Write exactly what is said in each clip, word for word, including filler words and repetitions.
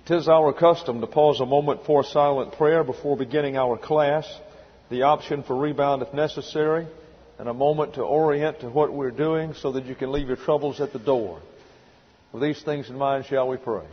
'Tis our custom to pause a moment for silent prayer before beginning our class, the option for rebound if necessary, and a moment to orient to what we're doing so that you can leave your troubles at the door. With these things in mind, shall we pray?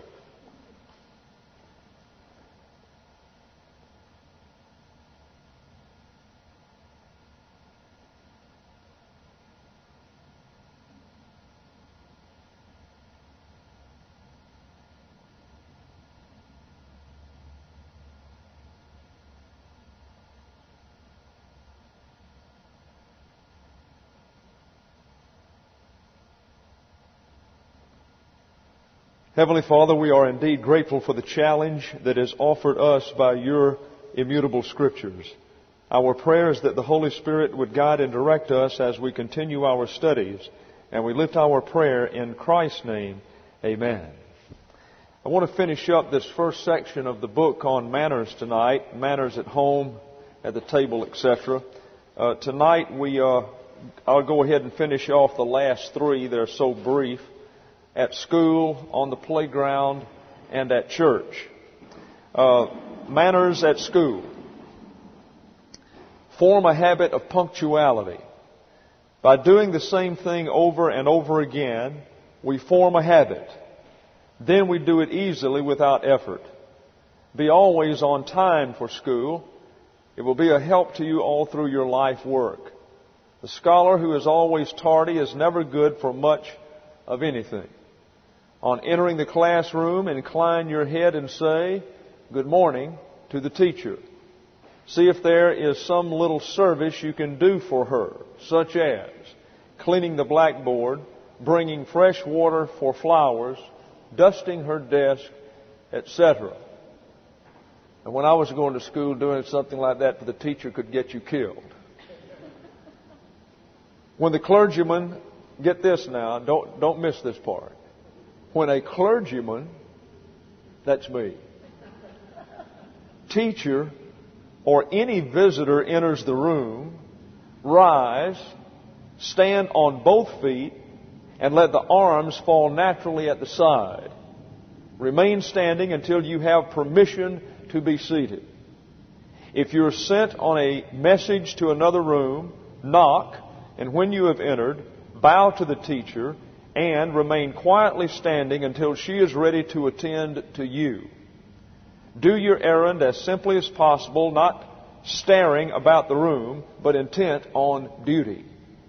Heavenly Father, we are indeed grateful for the challenge that is offered us by your immutable Scriptures. Our prayer is that the Holy Spirit would guide and direct us as we continue our studies, and we lift our prayer in Christ's name. Amen. I want to finish up this first section of the book on manners tonight, manners at home, at the table, et cetera. Uh, tonight we, uh, I'll go ahead and finish off the last three. They're so brief. At school, on the playground, and at church. Uh, manners at school. Form a habit of punctuality. By doing the same thing over and over again, we form a habit. Then we do it easily without effort. Be always on time for school. It will be a help to you all through your life work. The scholar who is always tardy is never good for much of anything. On entering the classroom, incline your head and say, "Good morning," to the teacher. See if there is some little service you can do for her, such as cleaning the blackboard, bringing fresh water for flowers, dusting her desk, et cetera. And when I was going to school, doing something like that for the teacher could get you killed. When the clergyman, get this now, don't, don't miss this part. When a clergyman, that's me, teacher, or any visitor enters the room, rise, stand on both feet, and let the arms fall naturally at the side. Remain standing until you have permission to be seated. If you're sent on a message to another room, knock, and when you have entered, bow to the teacher, and remain quietly standing until she is ready to attend to you. Do your errand as simply as possible, not staring about the room, but intent on duty.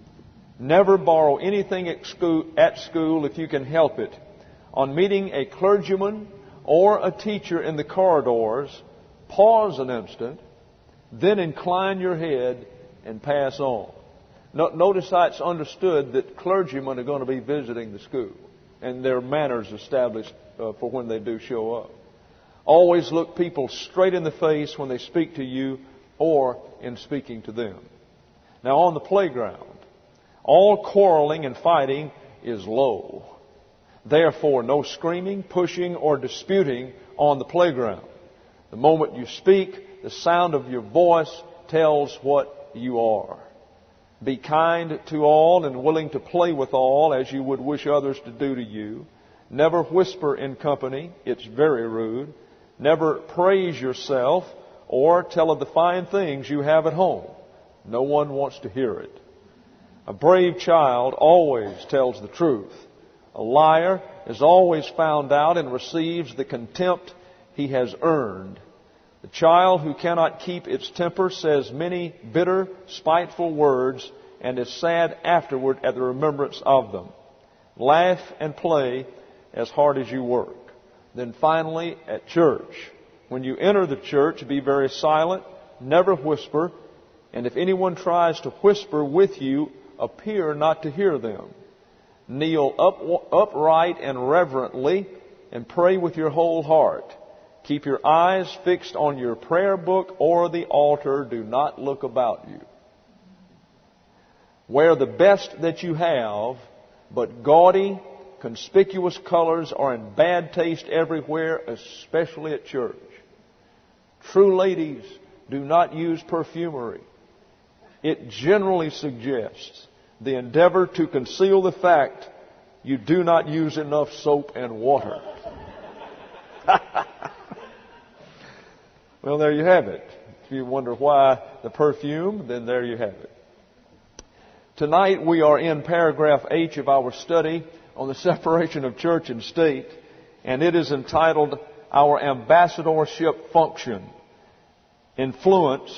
Never borrow anything at school if you can help it. On meeting a clergyman or a teacher in the corridors, pause an instant, then incline your head and pass on. Notice how it's understood that clergymen are going to be visiting the school, and their manners established uh, for when they do show up. Always look people straight in the face when they speak to you or in speaking to them. Now, on the playground, all quarreling and fighting is low. Therefore, no screaming, pushing, or disputing on the playground. The moment you speak, the sound of your voice tells what you are. Be kind to all and willing to play with all as you would wish others to do to you. Never whisper in company. It's very rude. Never praise yourself or tell of the fine things you have at home. No one wants to hear it. A brave child always tells the truth. A liar is always found out and receives the contempt he has earned. The child who cannot keep its temper says many bitter, spiteful words and is sad afterward at the remembrance of them. Laugh and play as hard as you work. Then finally, at church. When you enter the church, be very silent, never whisper, and if anyone tries to whisper with you, appear not to hear them. Kneel up, upright and reverently and pray with your whole heart. Keep your eyes fixed on your prayer book or the altar. Do not look about you. Wear the best that you have, but gaudy, conspicuous colors are in bad taste everywhere, especially at church. True ladies do not use perfumery. It generally suggests the endeavor to conceal the fact you do not use enough soap and water. Well, there you have it. If you wonder why the perfume, then there you have it. Tonight we are in paragraph H of our study on the separation of church and state, and it is entitled Our Ambassadorship Function. Influence,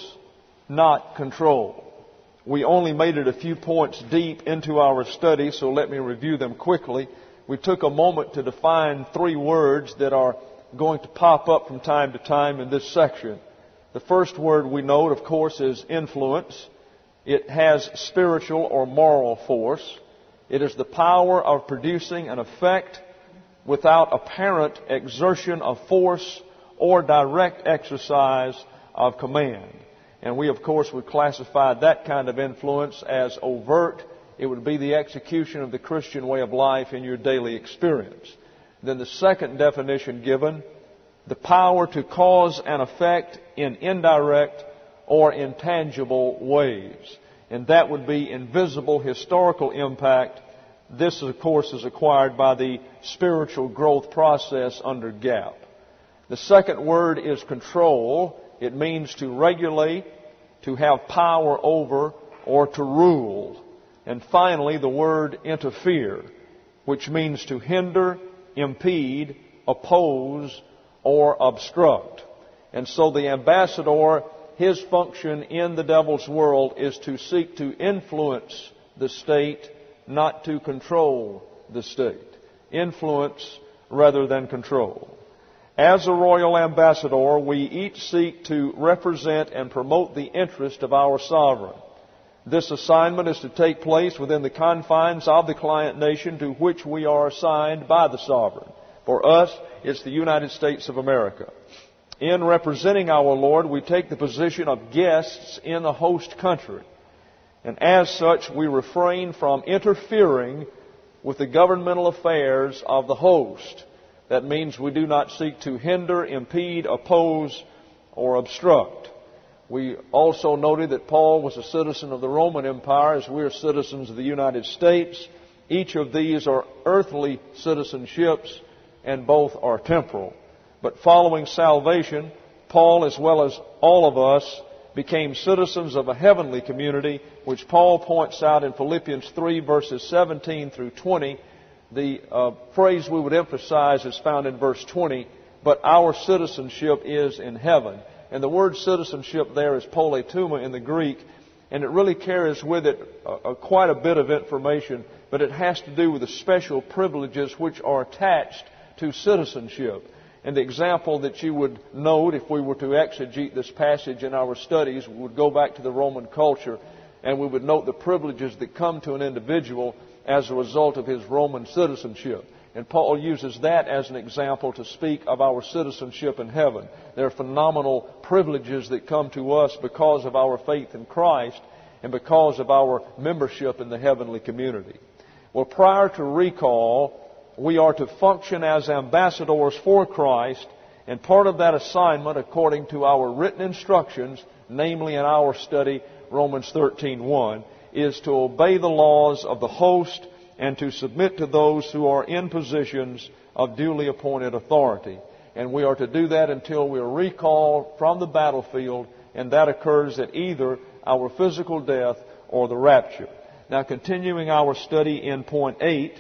not control. We only made it a few points deep into our study, so let me review them quickly. We took a moment to define three words that are going to pop up from time to time in this section. The first word we note, of course, is influence. It has spiritual or moral force. It is the power of producing an effect without apparent exertion of force or direct exercise of command. And we, of course, would classify that kind of influence as overt. It would be the execution of the Christian way of life in your daily experience. Then the second definition given, the power to cause an effect in indirect or intangible ways. And that would be invisible historical impact. This, of course, is acquired by the spiritual growth process under G A P. The second word is control. It means to regulate, to have power over, or to rule. And finally, the word interfere, which means to hinder, impede, oppose, or obstruct. And so the ambassador, his function in the devil's world is to seek to influence the state, not to control the state. Influence rather than control. As a royal ambassador, we each seek to represent and promote the interest of our sovereign. This assignment is to take place within the confines of the client nation to which we are assigned by the sovereign. For us, it's the United States of America. In representing our Lord, we take the position of guests in the host country. And as such, we refrain from interfering with the governmental affairs of the host. That means we do not seek to hinder, impede, oppose, or obstruct. We also noted that Paul was a citizen of the Roman Empire, as we are citizens of the United States. Each of these are earthly citizenships, and both are temporal. But following salvation, Paul, as well as all of us, became citizens of a heavenly community, which Paul points out in Philippians three, verses seventeen through twenty. The uh, phrase we would emphasize is found in verse twenty, but our citizenship is in heaven. And the word citizenship there is politeuma in the Greek, and it really carries with it uh, quite a bit of information, but it has to do with the special privileges which are attached to citizenship. And the example that you would note if we were to exegete this passage in our studies, we would go back to the Roman culture and we would note the privileges that come to an individual as a result of his Roman citizenship. And Paul uses that as an example to speak of our citizenship in heaven. There are phenomenal privileges that come to us because of our faith in Christ and because of our membership in the heavenly community. Well, prior to recall, we are to function as ambassadors for Christ, and part of that assignment, according to our written instructions, namely in our study, Romans thirteen one, is to obey the laws of the host and to submit to those who are in positions of duly appointed authority. And we are to do that until we are recalled from the battlefield, and that occurs at either our physical death or the rapture. Now, continuing our study in point eight,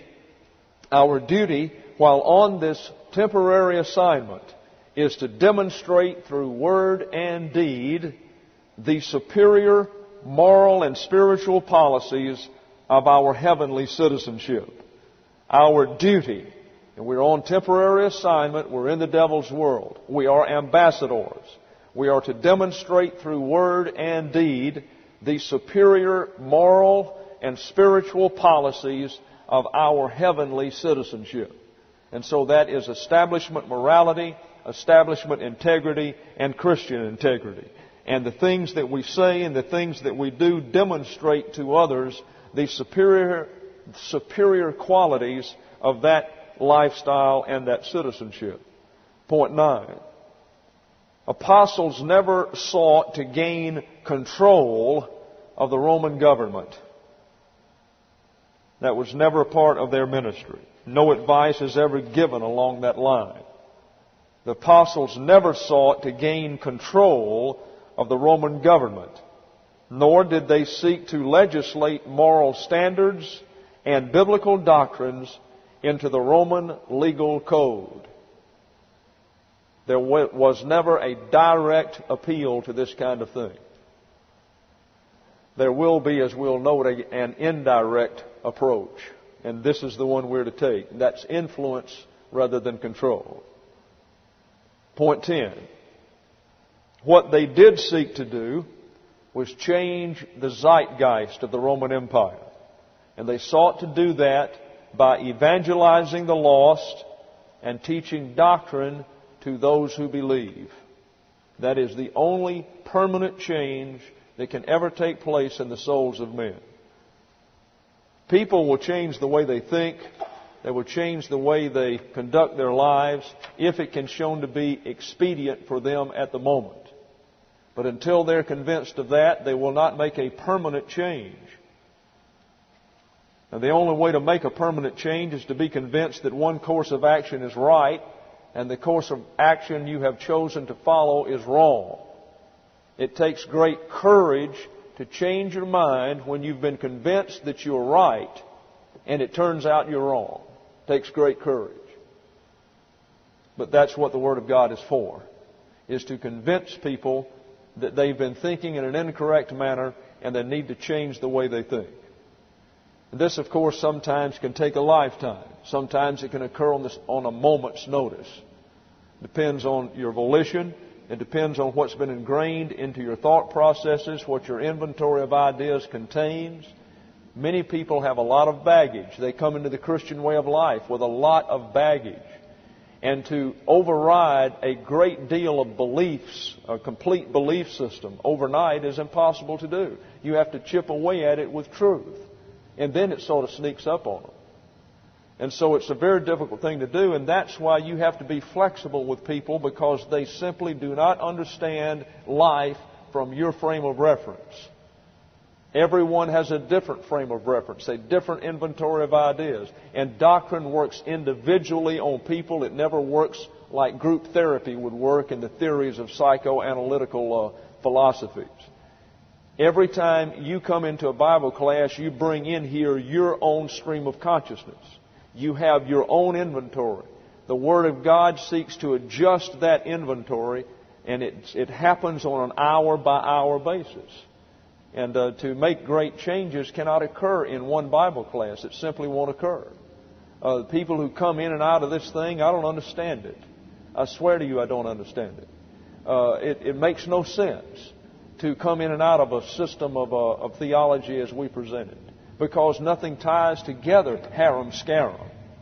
our duty while on this temporary assignment is to demonstrate through word and deed the superior moral and spiritual policies of our heavenly citizenship. Our duty, and we're on temporary assignment, we're in the devil's world. We are ambassadors. We are to demonstrate through word and deed the superior moral and spiritual policies of our heavenly citizenship. And so that is establishment morality, establishment integrity, and Christian integrity. And the things that we say and the things that we do demonstrate to others the superior, superior qualities of that lifestyle and that citizenship. Point nine. Apostles never sought to gain control of the Roman government. That was never a part of their ministry. No advice is ever given along that line. The apostles never sought to gain control of the Roman government, nor did they seek to legislate moral standards and biblical doctrines into the Roman legal code. There was never a direct appeal to this kind of thing. There will be, as we'll note, an indirect approach. And this is the one we're to take. That's influence rather than control. Point ten. What they did seek to do was change the zeitgeist of the Roman Empire. And they sought to do that by evangelizing the lost and teaching doctrine to those who believe. That is the only permanent change that can ever take place in the souls of men. People will change the way they think. They will change the way they conduct their lives if it can be shown to be expedient for them at the moment. But until they're convinced of that, they will not make a permanent change. And the only way to make a permanent change is to be convinced that one course of action is right and the course of action you have chosen to follow is wrong. It takes great courage to change your mind when you've been convinced that you're right and it turns out you're wrong. It takes great courage. But that's what the Word of God is for, is to convince people that they've been thinking in an incorrect manner and they need to change the way they think. This, of course, sometimes can take a lifetime. Sometimes it can occur on, this, on a moment's notice. It depends on your volition. It depends on what's been ingrained into your thought processes, what your inventory of ideas contains. Many people have a lot of baggage. They come into the Christian way of life with a lot of baggage. And to override a great deal of beliefs, a complete belief system, overnight is impossible to do. You have to chip away at it with truth. And then it sort of sneaks up on them. And so it's a very difficult thing to do, and that's why you have to be flexible with people, because they simply do not understand life from your frame of reference. Everyone has a different frame of reference, a different inventory of ideas. And doctrine works individually on people. It never works like group therapy would work in the theories of psychoanalytical uh, philosophies. Every time you come into a Bible class, you bring in here your own stream of consciousness. You have your own inventory. The Word of God seeks to adjust that inventory, and it, it happens on an hour-by-hour basis. And uh, to make great changes cannot occur in one Bible class. It simply won't occur. Uh, people who come in and out of this thing, I don't understand it. I swear to you, I don't understand it. Uh, it, it makes no sense to come in and out of a system of, uh, of theology as we present it, because nothing ties together harum scarum.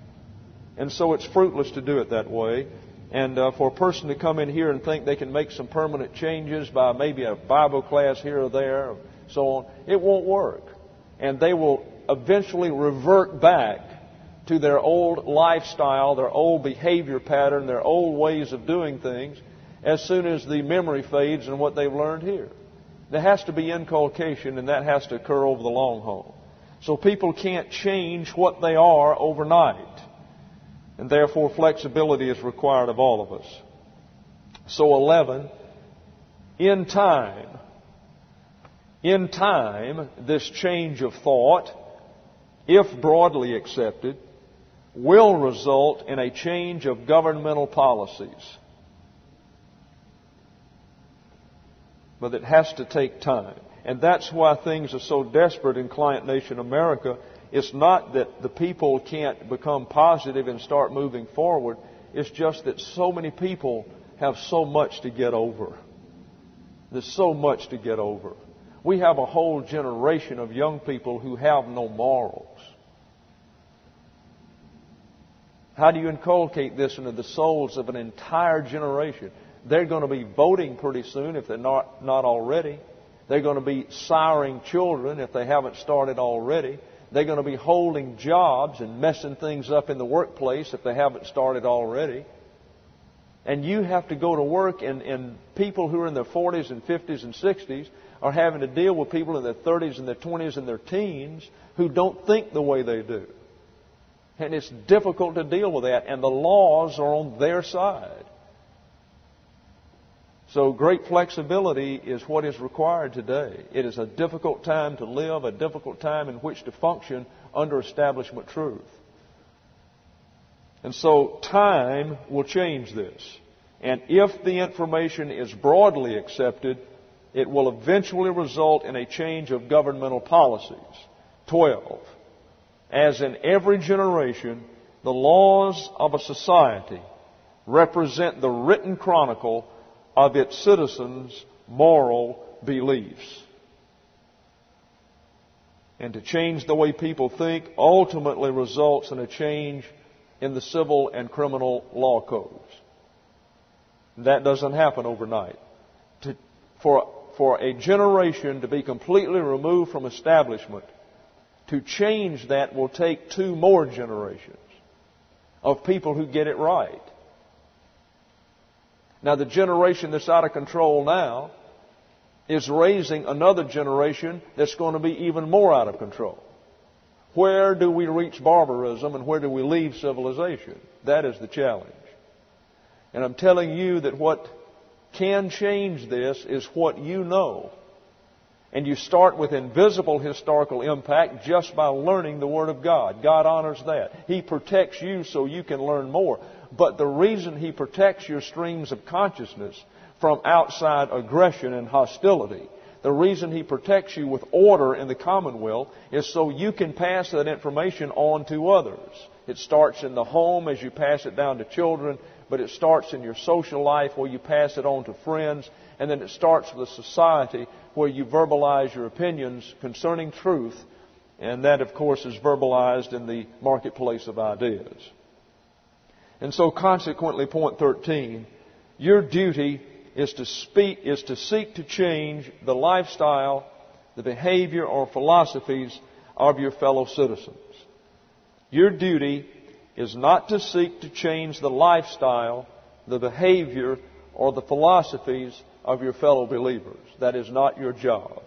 And so it's fruitless to do it that way. And uh, for a person to come in here and think they can make some permanent changes by maybe a Bible class here or there, or so on, it won't work. And they will eventually revert back to their old lifestyle, their old behavior pattern, their old ways of doing things, as soon as the memory fades and what they've learned here. There has to be inculcation, and that has to occur over the long haul. So people can't change what they are overnight. And therefore flexibility is required of all of us. So eleven, in time, in time, this change of thought, if broadly accepted, will result in a change of governmental policies. But it has to take time. And that's why things are so desperate in Client Nation America. It's not that the people can't become positive and start moving forward. It's just that so many people have so much to get over. There's so much to get over. We have a whole generation of young people who have no morals. How do you inculcate this into the souls of an entire generation? They're going to be voting pretty soon if they're not, not already. They're going to be siring children if they haven't started already. They're going to be holding jobs and messing things up in the workplace if they haven't started already. And you have to go to work, and, and people who are in their forties and fifties and sixties are having to deal with people in their thirties and their twenties and their teens who don't think the way they do. And it's difficult to deal with that, and the laws are on their side. So great flexibility is what is required today. It is a difficult time to live, a difficult time in which to function under establishment truth. And so time will change this. And if the information is broadly accepted, it will eventually result in a change of governmental policies. twelve. As in every generation, the laws of a society represent the written chronicle of its citizens' moral beliefs. And to change the way people think ultimately results in a change in the civil and criminal law codes. That doesn't happen overnight. To, for, for a generation to be completely removed from establishment, to change that will take two more generations of people who get it right. Now, the generation that's out of control now is raising another generation that's going to be even more out of control. Where do we reach barbarism and where do we leave civilization? That is the challenge. And I'm telling you that what can change this is what you know. And you start with invisible historical impact just by learning the Word of God. God honors that. He protects you so you can learn more. But the reason He protects your streams of consciousness from outside aggression and hostility, the reason He protects you with order in the commonwealth is so you can pass that information on to others. It starts in the home as you pass it down to children, but it starts in your social life where you pass it on to friends, and then it starts with a society where you verbalize your opinions concerning truth, and that, of course, is verbalized in the marketplace of ideas. And so, consequently, point thirteen, your duty is to speak, is to seek to change the lifestyle, the behavior, or philosophies of your fellow citizens. Your duty is not to seek to change the lifestyle, the behavior, or the philosophies of your fellow believers. That is not your job.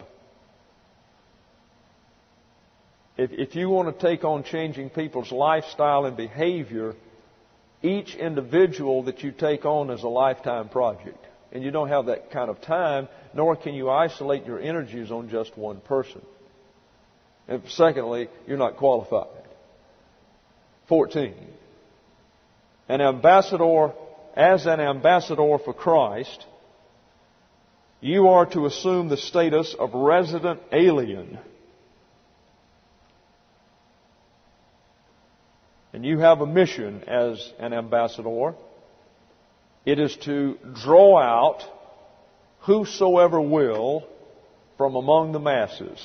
If, if you want to take on changing people's lifestyle and behavior, each individual that you take on is a lifetime project. And you don't have that kind of time, nor can you isolate your energies on just one person. And secondly, you're not qualified. fourteen. An ambassador, as an ambassador for Christ, you are to assume the status of resident alien. And you have a mission as an ambassador. It is to draw out whosoever will from among the masses.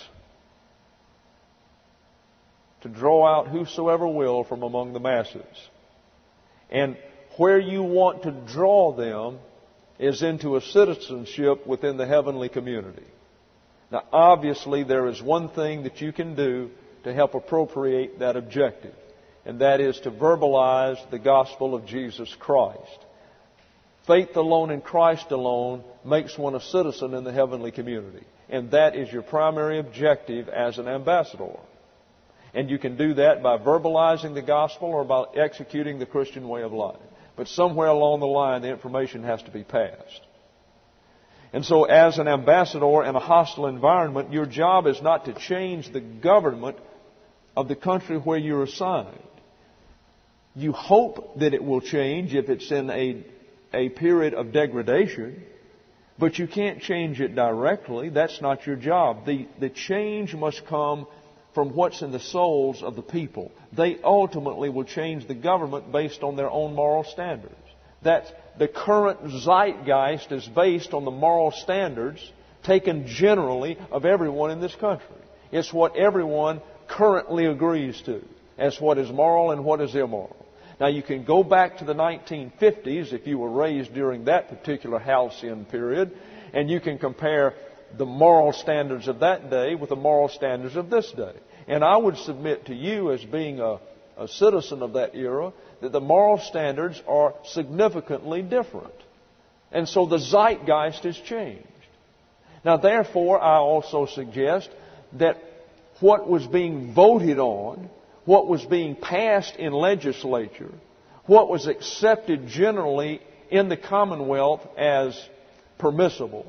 To draw out whosoever will from among the masses. And where you want to draw them is into a citizenship within the heavenly community. Now, obviously, there is one thing that you can do to help appropriate that objective, and that is to verbalize the gospel of Jesus Christ. Faith alone in Christ alone makes one a citizen in the heavenly community, and that is your primary objective as an ambassador. And you can do that by verbalizing the gospel or by executing the Christian way of life. But somewhere along the line, the information has to be passed. And so as an ambassador in a hostile environment, your job is not to change the government of the country where you're assigned. You hope that it will change if it's in a, a period of degradation, but you can't change it directly. That's not your job. The, the change must come from what's in the souls of the people. They ultimately will change the government based on their own moral standards. That the current zeitgeist is based on the moral standards taken generally of everyone in this country. It's what everyone currently agrees to as what is moral and what is immoral. Now, you can go back to the nineteen fifties if you were raised during that particular halcyon period, and you can compare the moral standards of that day with the moral standards of this day. And I would submit to you as being a, a citizen of that era that the moral standards are significantly different. And so the zeitgeist has changed. Now, therefore, I also suggest that what was being voted on, what was being passed in legislature, what was accepted generally in the Commonwealth as permissible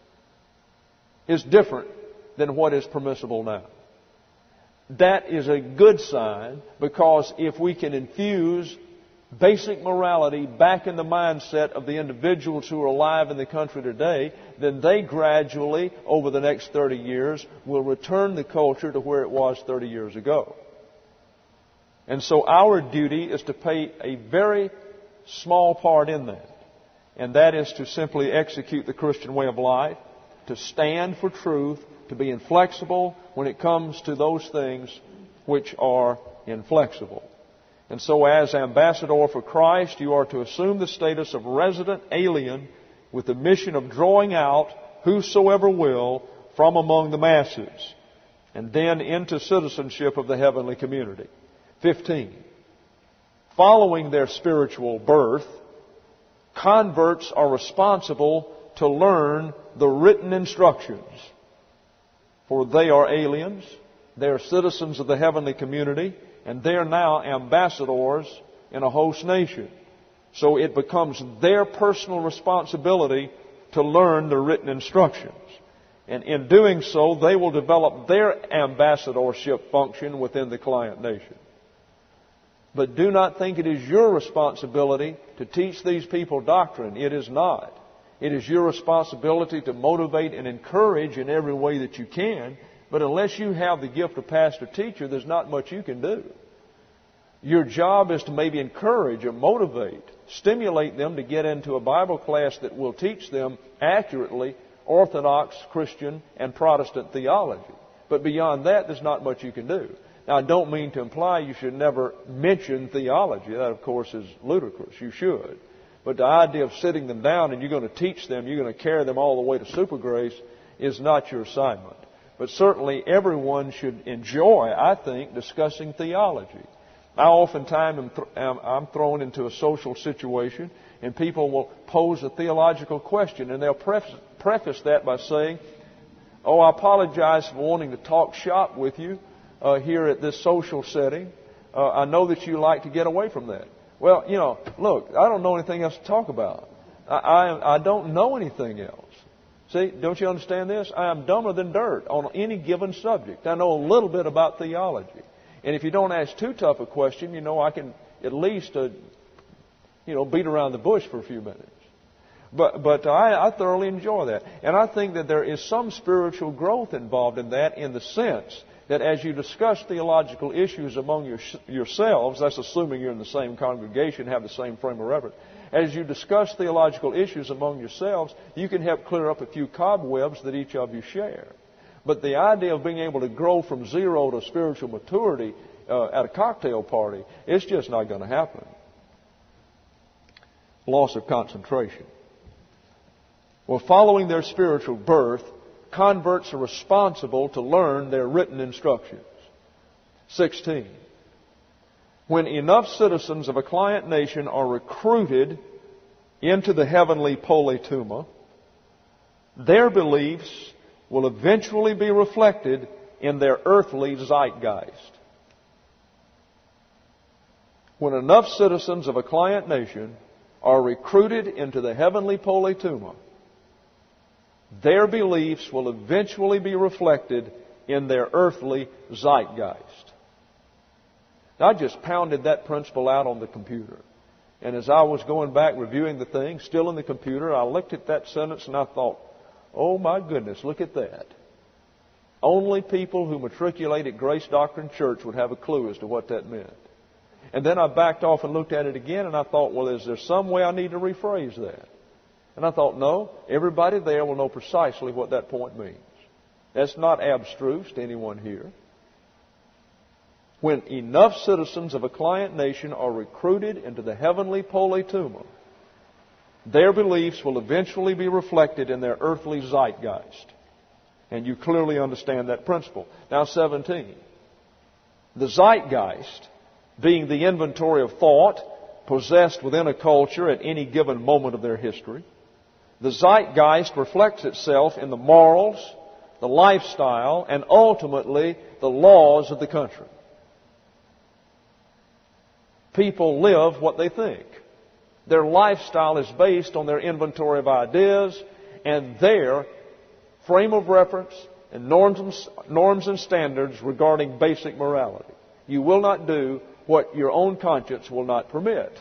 is different than what is permissible now. That is a good sign, because if we can infuse basic morality back in the mindset of the individuals who are alive in the country today, then they gradually, over the next thirty years, will return the culture to where it was thirty years ago. And so our duty is to play a very small part in that. And that is to simply execute the Christian way of life, to stand for truth, to be inflexible when it comes to those things which are inflexible. And so as ambassador for Christ, you are to assume the status of resident alien with the mission of drawing out whosoever will from among the masses, and then into citizenship of the heavenly community. Fifteen. Following their spiritual birth, converts are responsible to learn the written instructions. For they are aliens, they are citizens of the heavenly community, and they are now ambassadors in a host nation. So it becomes their personal responsibility to learn the written instructions. And in doing so, they will develop their ambassadorship function within the client nation. But do not think it is your responsibility to teach these people doctrine. It is not. It is your responsibility to motivate and encourage in every way that you can. But unless you have the gift of pastor-teacher, there's not much you can do. Your job is to maybe encourage or motivate, stimulate them to get into a Bible class that will teach them accurately Orthodox, Christian, and Protestant theology. But beyond that, there's not much you can do. Now, I don't mean to imply you should never mention theology. That, of course, is ludicrous. You should. But the idea of sitting them down and you're going to teach them, you're going to carry them all the way to super grace, is not your assignment. But certainly everyone should enjoy, I think, discussing theology. I oftentimes am, th- am I'm thrown into a social situation and people will pose a theological question, and they'll preface, preface that by saying, "Oh, I apologize for wanting to talk shop with you uh, here at this social setting. Uh, I know that you like to get away from that." Well, you know, look, I don't know anything else to talk about. I, I, I don't know anything else. See, don't you understand this? I am dumber than dirt on any given subject. I know a little bit about theology. And if you don't ask too tough a question, you know, I can at least, uh, you know, beat around the bush for a few minutes. But but I, I thoroughly enjoy that. And I think that there is some spiritual growth involved in that, in the sense that as you discuss theological issues among your, yourselves, that's assuming you're in the same congregation, have the same frame of reference, as you discuss theological issues among yourselves, you can help clear up a few cobwebs that each of you share. But the idea of being able to grow from zero to spiritual maturity uh, at a cocktail party, it's just not going to happen. Loss of concentration. Well, following their spiritual birth, converts are responsible to learn their written instructions. Sixteen. When enough citizens of a client nation are recruited into the heavenly politeuma, their beliefs will eventually be reflected in their earthly zeitgeist. When enough citizens of a client nation are recruited into the heavenly politeuma, their beliefs will eventually be reflected in their earthly zeitgeist. Now, I just pounded that principle out on the computer. And as I was going back reviewing the thing, still in the computer, I looked at that sentence and I thought, oh my goodness, look at that. Only people who matriculate at Grace Doctrine Church would have a clue as to what that meant. And then I backed off and looked at it again and I thought, well, is there some way I need to rephrase that? And I thought, no, everybody there will know precisely what that point means. That's not abstruse to anyone here. When enough citizens of a client nation are recruited into the heavenly politeuma, their beliefs will eventually be reflected in their earthly zeitgeist. And you clearly understand that principle. Now, seventeen. The zeitgeist, being the inventory of thought possessed within a culture at any given moment of their history, the zeitgeist reflects itself in the morals, the lifestyle, and ultimately the laws of the country. People live what they think. Their lifestyle is based on their inventory of ideas, and their frame of reference and norms and, norms and standards regarding basic morality. You will not do what your own conscience will not permit.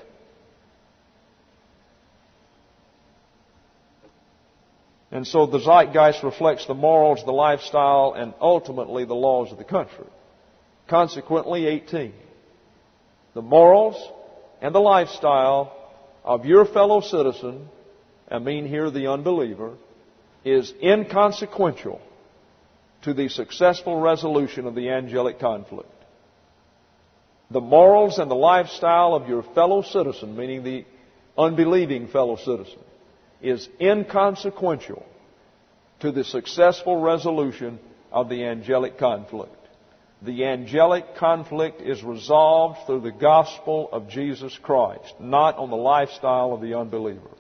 And so the zeitgeist reflects the morals, the lifestyle, and ultimately the laws of the country. Consequently, eighteen. The morals and the lifestyle of your fellow citizen, I mean here the unbeliever, is inconsequential to the successful resolution of the angelic conflict. The morals and the lifestyle of your fellow citizen, meaning the unbelieving fellow citizen, is inconsequential to the successful resolution of the angelic conflict. The angelic conflict is resolved through the gospel of Jesus Christ, not on the lifestyle of the unbeliever.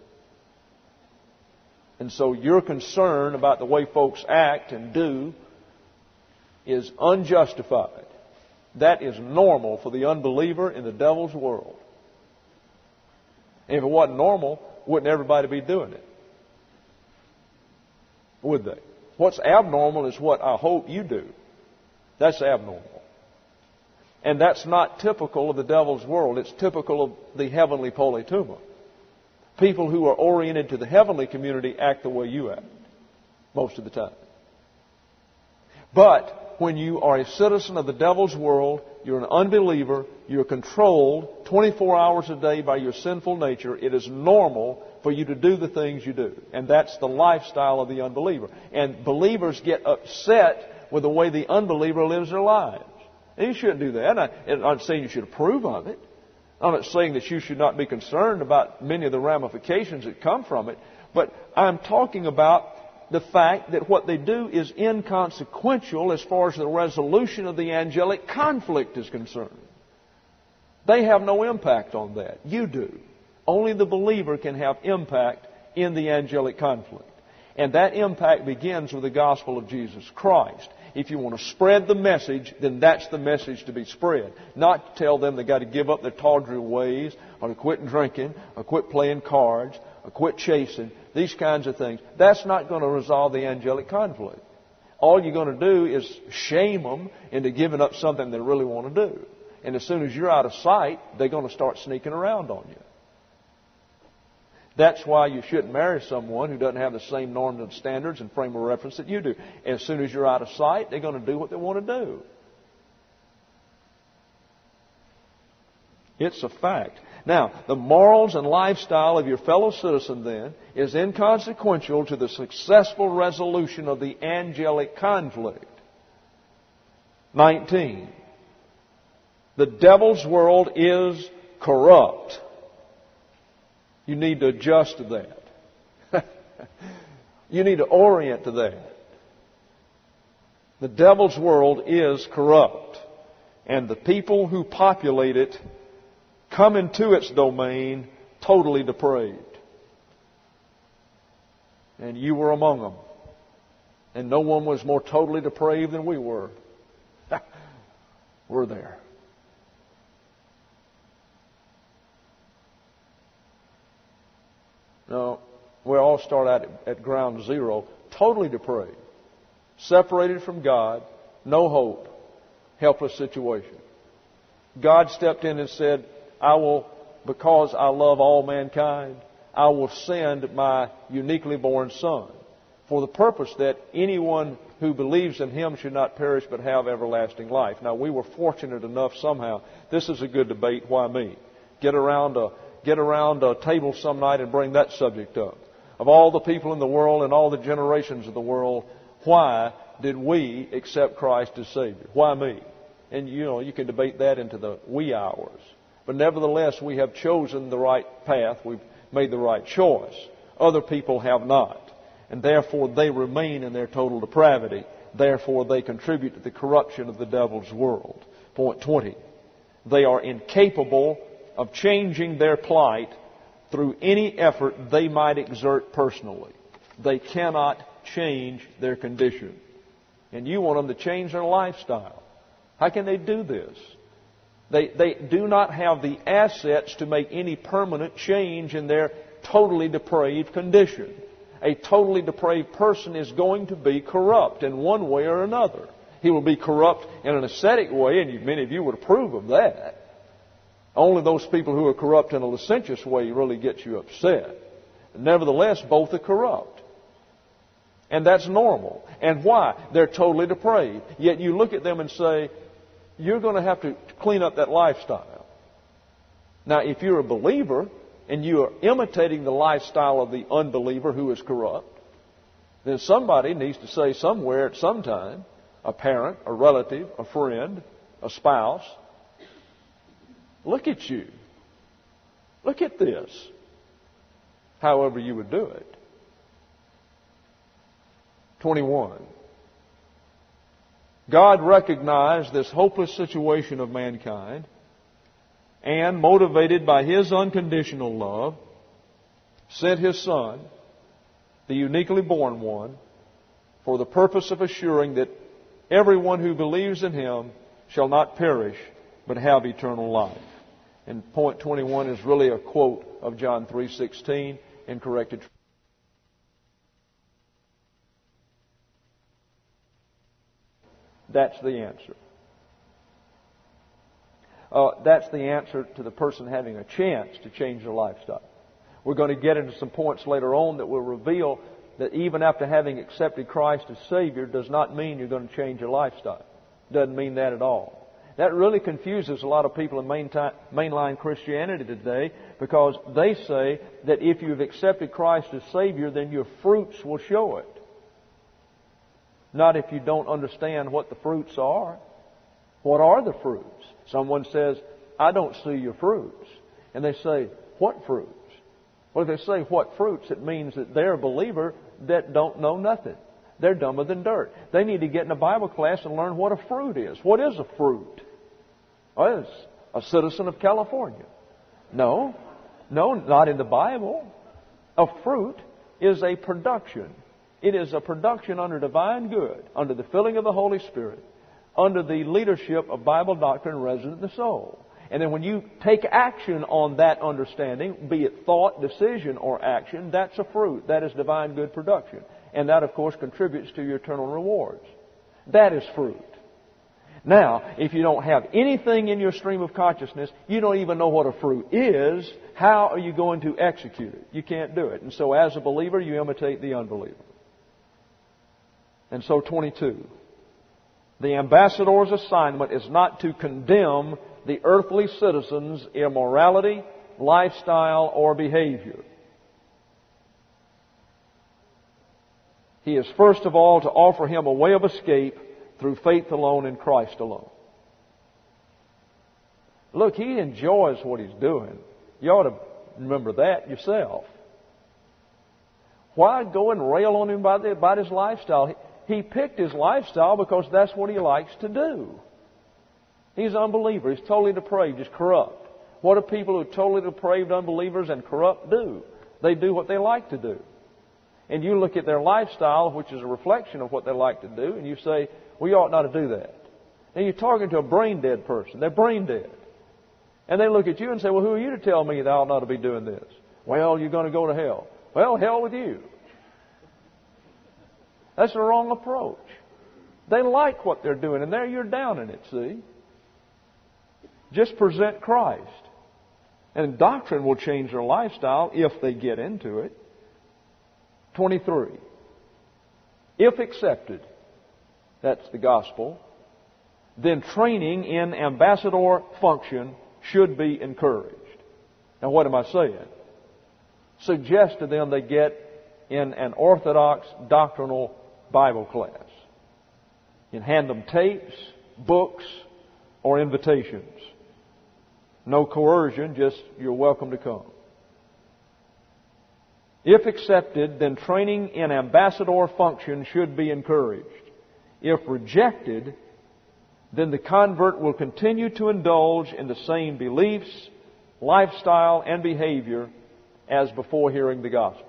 And so your concern about the way folks act and do is unjustified. That is normal for the unbeliever in the devil's world. And if it wasn't normal, wouldn't everybody be doing it? Would they? What's abnormal is what I hope you do. That's abnormal. And that's not typical of the devil's world. It's typical of the heavenly polytuma. People who are oriented to the heavenly community act the way you act most of the time. But when you are a citizen of the devil's world, you're an unbeliever, you're controlled twenty-four hours a day by your sinful nature, it is normal for you to do the things you do. And that's the lifestyle of the unbeliever. And believers get upset with the way the unbeliever lives their lives. And you shouldn't do that. I'm not, I'm not saying you should approve of it. I'm not saying that you should not be concerned about many of the ramifications that come from it. But I'm talking about the fact that what they do is inconsequential as far as the resolution of the angelic conflict is concerned. They have no impact on that. You do. Only the believer can have impact in the angelic conflict. And that impact begins with the gospel of Jesus Christ. If you want to spread the message, then that's the message to be spread. Not to tell them they've got to give up their tawdry ways, or to quit drinking, or quit playing cards, or quit chasing, these kinds of things. That's not going to resolve the angelic conflict. All you're going to do is shame them into giving up something they really want to do. And as soon as you're out of sight, they're going to start sneaking around on you. That's why you shouldn't marry someone who doesn't have the same norms and standards and frame of reference that you do. As soon as you're out of sight, they're going to do what they want to do. It's a fact. Now, the morals and lifestyle of your fellow citizen, then, is inconsequential to the successful resolution of the angelic conflict. nineteen. The devil's world is corrupt. You need to adjust to that. You need to orient to that. The devil's world is corrupt. And the people who populate it come into its domain totally depraved. And you were among them. And no one was more totally depraved than we were. We're there. No, we all start out at ground zero, totally depraved, separated from God, no hope, helpless situation. God stepped in and said, I will, because I love all mankind, I will send my uniquely born Son for the purpose that anyone who believes in Him should not perish but have everlasting life. Now, we were fortunate enough somehow. This is a good debate. Why me? Get around a Get around a table some night and bring that subject up. Of all the people in the world and all the generations of the world, why did we accept Christ as Savior? Why me? And you know, you can debate that into the wee hours. But nevertheless, we have chosen the right path. We've made the right choice. Other people have not. And therefore, they remain in their total depravity. Therefore, they contribute to the corruption of the devil's world. Point twenty. They are incapable of changing their plight through any effort they might exert personally. They cannot change their condition. And you want them to change their lifestyle. How can they do this? They, they do not have the assets to make any permanent change in their totally depraved condition. A totally depraved person is going to be corrupt in one way or another. He will be corrupt in an ascetic way, and many of you would approve of that. Only those people who are corrupt in a licentious way really get you upset. Nevertheless, both are corrupt. And that's normal. And why? They're totally depraved. Yet you look at them and say, you're going to have to clean up that lifestyle. Now, if you're a believer and you are imitating the lifestyle of the unbeliever who is corrupt, then somebody needs to say somewhere at some time, a parent, a relative, a friend, a spouse, look at you. Look at this. However you would do it. twenty-one. God recognized this hopeless situation of mankind and, motivated by His unconditional love, sent His Son, the uniquely born one, for the purpose of assuring that everyone who believes in Him shall not perish, but have eternal life. And point twenty-one is really a quote of John three sixteen in corrected. That's the answer. Uh, that's the answer to the person having a chance to change their lifestyle. We're going to get into some points later on that will reveal that even after having accepted Christ as Savior does not mean you're going to change your lifestyle. Doesn't mean that at all. That really confuses a lot of people in mainline Christianity today, because they say that if you've accepted Christ as Savior, then your fruits will show it. Not if you don't understand what the fruits are. What are the fruits? Someone says, I don't see your fruits. And they say, what fruits? Well, if they say what fruits, it means that they're a believer that don't know nothing. They're dumber than dirt. They need to get in a Bible class and learn what a fruit is. What is a fruit? Well, it's a citizen of California. No. No, not in the Bible. A fruit is a production. It is a production under divine good, under the filling of the Holy Spirit, under the leadership of Bible doctrine resident in the soul. And then when you take action on that understanding, be it thought, decision, or action, that's a fruit. That is divine good production. And that, of course, contributes to your eternal rewards. That is fruit. Now, if you don't have anything in your stream of consciousness, you don't even know what a fruit is, how are you going to execute it? You can't do it. And so as a believer, you imitate the unbeliever. And so twenty-two. The ambassador's assignment is not to condemn the earthly citizen's immorality, lifestyle, or behavior. He is first of all to offer him a way of escape through faith alone in Christ alone. Look, he enjoys what he's doing. You ought to remember that yourself. Why go and rail on him about, the, about his lifestyle? He, he picked his lifestyle because that's what he likes to do. He's an unbeliever. He's totally depraved. He's corrupt. What do people who are totally depraved, unbelievers, and corrupt do? They do what they like to do. And you look at their lifestyle, which is a reflection of what they like to do, and you say, we ought not to do that. And you're talking to a brain-dead person. They're brain-dead. And they look at you and say, well, who are you to tell me that I ought not to be doing this? Well, you're going to go to hell. Well, hell with you. That's the wrong approach. They like what they're doing, and there you're down in it, see? Just present Christ. And doctrine will change their lifestyle if they get into it. twenty-three. If accepted, that's the gospel, then training in ambassador function should be encouraged. Now, what am I saying? Suggest to them they get in an orthodox doctrinal Bible class. You can hand them tapes, books, or invitations. No coercion, just you're welcome to come. If accepted, then training in ambassador function should be encouraged. If rejected, then the convert will continue to indulge in the same beliefs, lifestyle, and behavior as before hearing the gospel.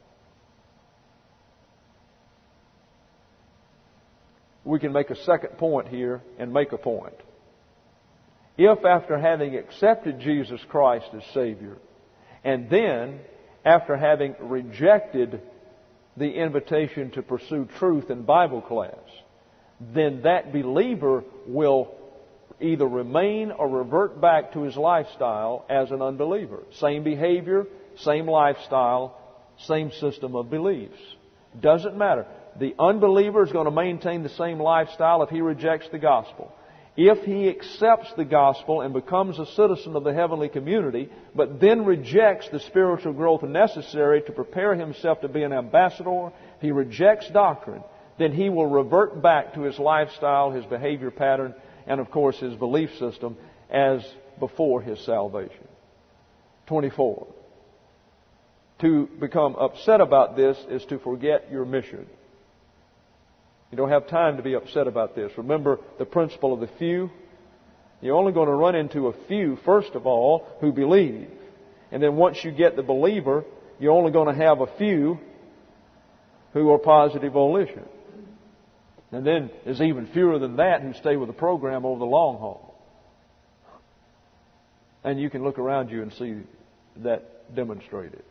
We can make a second point here and make a point. If after having accepted Jesus Christ as Savior, and then after having rejected the invitation to pursue truth in Bible class, then that believer will either remain or revert back to his lifestyle as an unbeliever. Same behavior, same lifestyle, same system of beliefs. Doesn't matter. The unbeliever is going to maintain the same lifestyle if he rejects the gospel. If he accepts the gospel and becomes a citizen of the heavenly community, but then rejects the spiritual growth necessary to prepare himself to be an ambassador, he rejects doctrine, then he will revert back to his lifestyle, his behavior pattern, and of course his belief system as before his salvation. twenty-four. To become upset about this is to forget your mission. You don't have time to be upset about this. Remember the principle of the few. You're only going to run into a few, first of all, who believe. And then once you get the believer, you're only going to have a few who are positive volition. And then there's even fewer than that who stay with the program over the long haul. And you can look around you and see that demonstrated.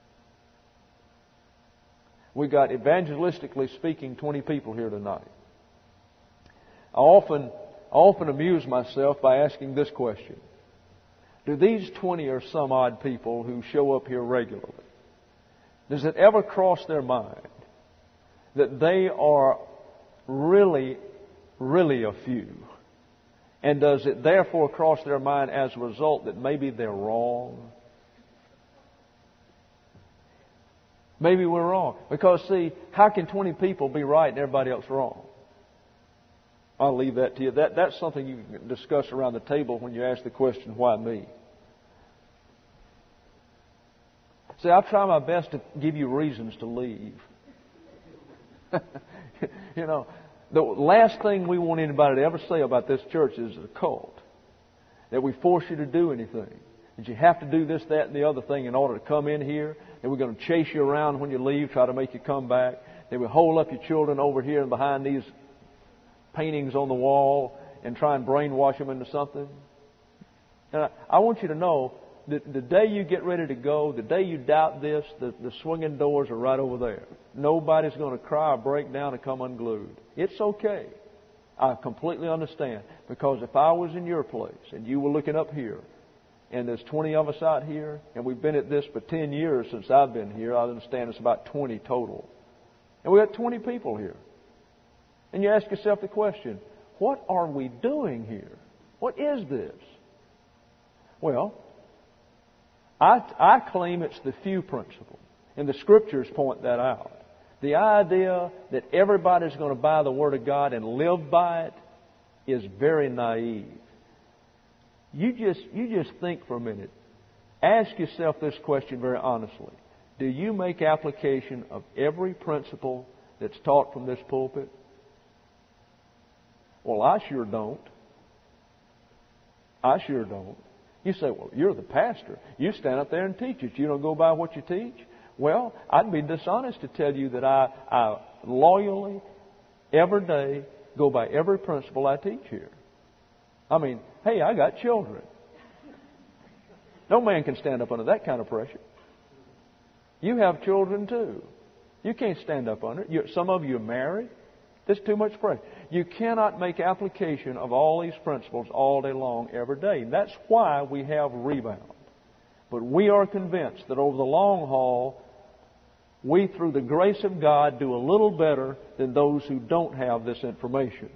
We've got, evangelistically speaking, twenty people here tonight. I often, I often amuse myself by asking this question. Do these twenty or some odd people who show up here regularly, does it ever cross their mind that they are really, really a few? And does it therefore cross their mind as a result that maybe they're wrong? Maybe we're wrong. Because, see, how can twenty people be right and everybody else wrong? I'll leave that to you. That, that's something you can discuss around the table when you ask the question, why me? See, I try my best to give you reasons to leave. You know, the last thing we want anybody to ever say about this church is a cult. That we force you to do anything. That you have to do this, that, and the other thing in order to come in here. That we're going to chase you around when you leave, try to make you come back. That we hold up your children over here and behind these paintings on the wall and try and brainwash them into something. And I, I want you to know that the day you get ready to go, the day you doubt this, the, the swinging doors are right over there. Nobody's going to cry or break down and come unglued. It's okay. I completely understand. Because if I was in your place and you were looking up here, and there's twenty of us out here, and we've been at this for ten years since I've been here. I understand it's about twenty total. And we've got twenty people here. And you ask yourself the question, what are we doing here? What is this? Well, I, I claim it's the few principle. And the Scriptures point that out. The idea that everybody's going to buy the Word of God and live by it is very naive. You just, you just think for a minute. Ask yourself this question very honestly. Do you make application of every principle that's taught from this pulpit? Well, I sure don't. I sure don't. You say, well, you're the pastor. You stand up there and teach it. You don't go by what you teach? Well, I'd be dishonest to tell you that I, I loyally, every day, go by every principle I teach here. I mean, hey, I got children. No man can stand up under that kind of pressure. You have children too. You can't stand up under it. You, some of you are married. There's too much pressure. You cannot make application of all these principles all day long, every day. And that's why we have rebound. But we are convinced that over the long haul, we, through the grace of God, do a little better than those who don't have this information.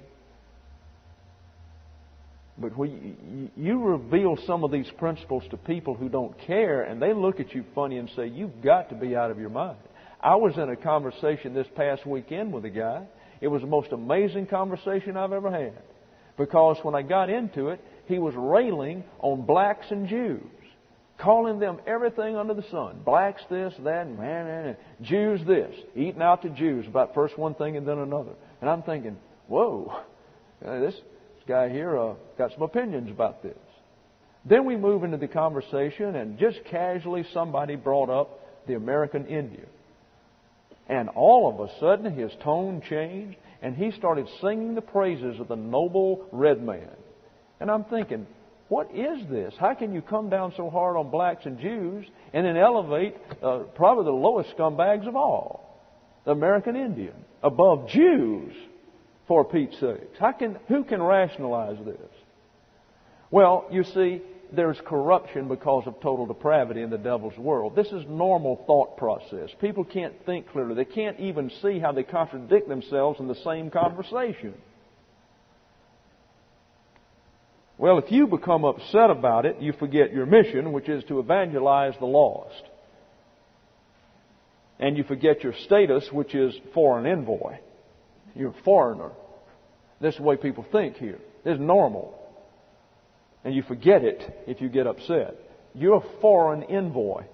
But when you reveal some of these principles to people who don't care, and they look at you funny and say, you've got to be out of your mind. I was in a conversation this past weekend with a guy. It was the most amazing conversation I've ever had. Because when I got into it, he was railing on blacks and Jews. Calling them everything under the sun. Blacks this, that, and man, and Jews this. Eating out to Jews about first one thing and then another. And I'm thinking, whoa, this... This guy here uh, got some opinions about this. Then we move into the conversation, and just casually somebody brought up the American Indian. And all of a sudden his tone changed, and he started singing the praises of the noble red man. And I'm thinking, what is this? How can you come down so hard on blacks and Jews and then elevate uh, probably the lowest scumbags of all? the American Indian, above Jews, for Pete's sakes. How can, who can rationalize this? Well, you see, there's corruption because of total depravity in the devil's world. This is normal thought process. People can't think clearly. They can't even see how they contradict themselves in the same conversation. Well, if you become upset about it, you forget your mission, which is to evangelize the lost. And you forget your status, which is foreign envoy. You're a foreigner. This is the way people think here. This is normal. And you forget it if you get upset. You're a foreign envoy.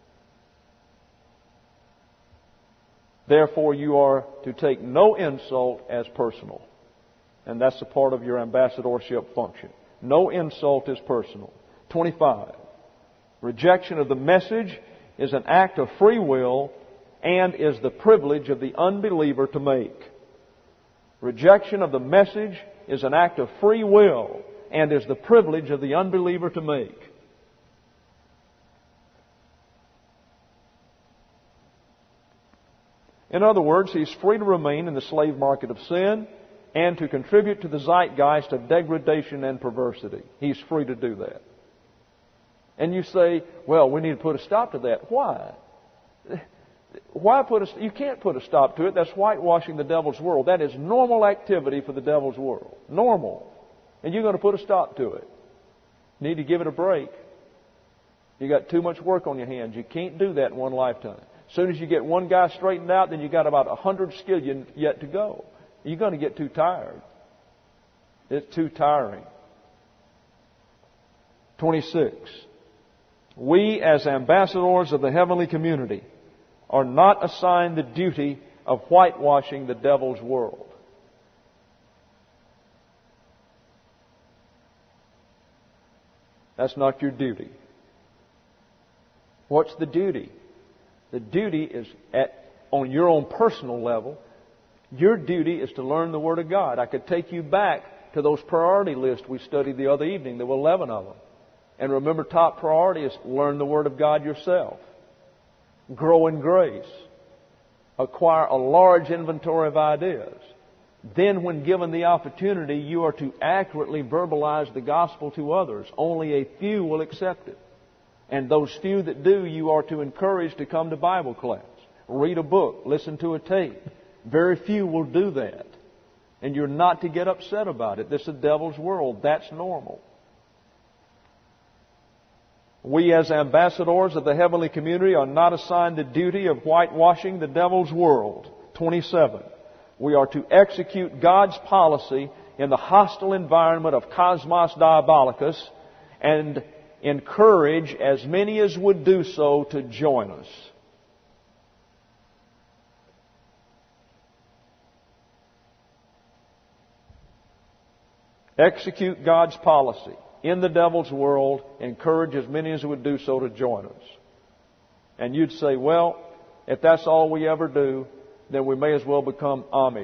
Therefore, you are to take no insult as personal. And that's a part of your ambassadorship function. No insult is personal. twenty-five. Rejection of the message is an act of free will and is the privilege of the unbeliever to make. Rejection of the message is an act of free will and is the privilege of the unbeliever to make. In other words, he's free to remain in the slave market of sin and to contribute to the zeitgeist of degradation and perversity. He's free to do that. And you say, well, we need to put a stop to that. Why? Why put a, you can't put a stop to it. That's whitewashing the devil's world. That is normal activity for the devil's world. Normal. And you're going to put a stop to it. You need to give it a break. You got too much work on your hands. You can't do that in one lifetime. As soon as you get one guy straightened out, then you got about a hundred skillion yet to go. You're going to get too tired. It's too tiring. twenty-six. We as ambassadors of the heavenly community are not assigned the duty of whitewashing the devil's world. That's not your duty. What's the duty? The duty is at on your own personal level. Your duty is to learn the Word of God. I could take you back to those priority lists we studied the other evening. There were eleven of them. And remember, top priority is learn the Word of God yourself. Grow in grace. Acquire a large inventory of ideas. Then, when given the opportunity, you are to accurately verbalize the gospel to others. Only a few will accept it. And those few that do, you are to encourage to come to Bible class. Read a book. Listen to a tape. Very few will do that. And you're not to get upset about it. This is the devil's world. That's normal. We as ambassadors of the heavenly community are not assigned the duty of whitewashing the devil's world. twenty-seven. We are to execute God's policy in the hostile environment of Cosmos Diabolicus and encourage as many as would do so to join us. Execute God's policy in the devil's world, encourage as many as would do so to join us. And you'd say, well, if that's all we ever do, then we may as well become Amish.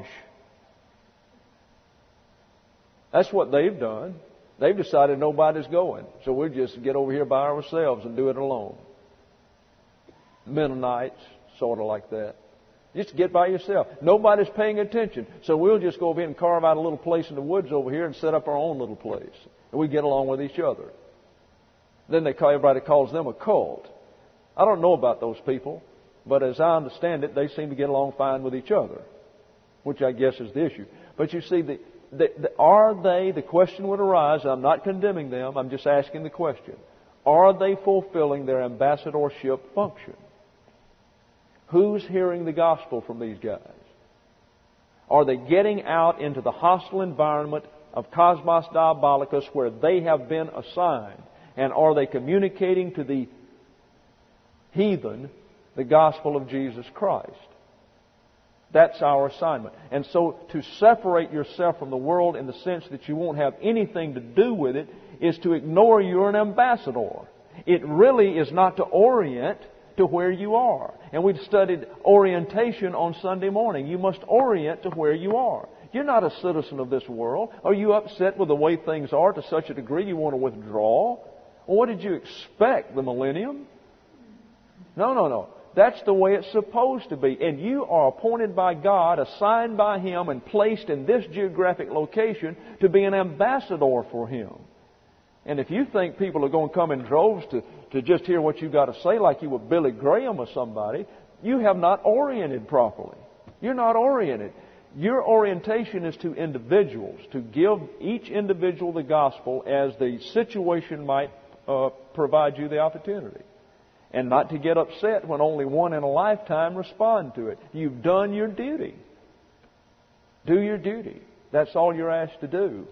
That's what they've done. They've decided nobody's going, so we'll just get over here by ourselves and do it alone. Mennonites, sort of like that. Just get by yourself. Nobody's paying attention, so we'll just go over here and carve out a little place in the woods over here and set up our own little place. And we get along with each other. Then they call, everybody calls them a cult. I don't know about those people, but as I understand it, they seem to get along fine with each other, which I guess is the issue. But you see, the, the, the, are they, the question would arise, I'm not condemning them, I'm just asking the question, are they fulfilling their ambassadorship function? Who's hearing the gospel from these guys? Are they getting out into the hostile environment of Cosmos Diabolicus where they have been assigned? And are they communicating to the heathen the gospel of Jesus Christ? That's our assignment. And so to separate yourself from the world in the sense that you won't have anything to do with it is to ignore you're an ambassador. It really is not to orient to where you are. And we've studied orientation on Sunday morning. You must orient to where you are. You're not a citizen of this world. Are you upset with the way things are to such a degree you want to withdraw? Well, what did you expect, the millennium? No, no, no. That's the way it's supposed to be. And you are appointed by God, assigned by Him, and placed in this geographic location to be an ambassador for Him. And if you think people are going to come in droves to, to just hear what you've got to say like you were Billy Graham or somebody, you have not oriented properly. You're not oriented. Your orientation is to individuals, to give each individual the gospel as the situation might uh, provide you the opportunity. And not to get upset when only one in a lifetime respond to it. You've done your duty. Do your duty. That's all you're asked to do.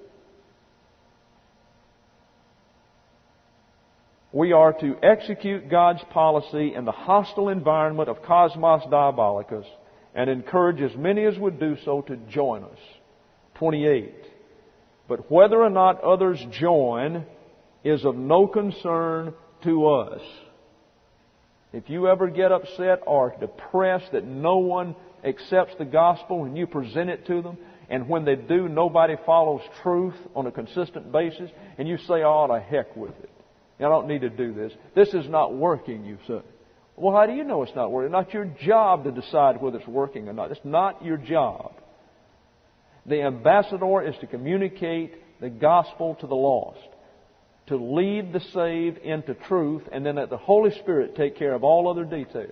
We are to execute God's policy in the hostile environment of Cosmos Diabolicus and encourage as many as would do so to join us. twenty-eight. But whether or not others join is of no concern to us. If you ever get upset or depressed that no one accepts the gospel and you present it to them, and when they do, nobody follows truth on a consistent basis, and you say, oh, to heck with it. I don't need to do this. This is not working, you say. Well, how do you know it's not working? It's not your job to decide whether it's working or not. It's not your job. The ambassador is to communicate the gospel to the lost, to lead the saved into truth, and then let the Holy Spirit take care of all other details.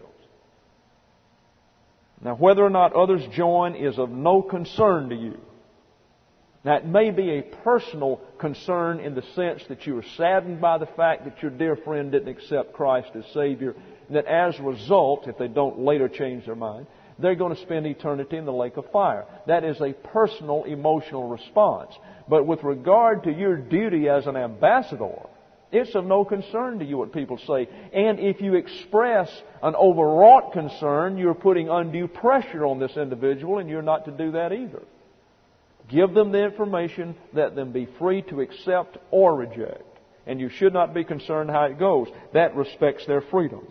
Now, whether or not others join is of no concern to you. Now, it may be a personal concern in the sense that you are saddened by the fact that your dear friend didn't accept Christ as Savior, and that as a result, if they don't later change their mind, they're going to spend eternity in the lake of fire. That is a personal, emotional response. But with regard to your duty as an ambassador, it's of no concern to you what people say. And if you express an overwrought concern, you're putting undue pressure on this individual, and you're not to do that either. Give them the information, let them be free to accept or reject. And you should not be concerned how it goes. That respects their freedom.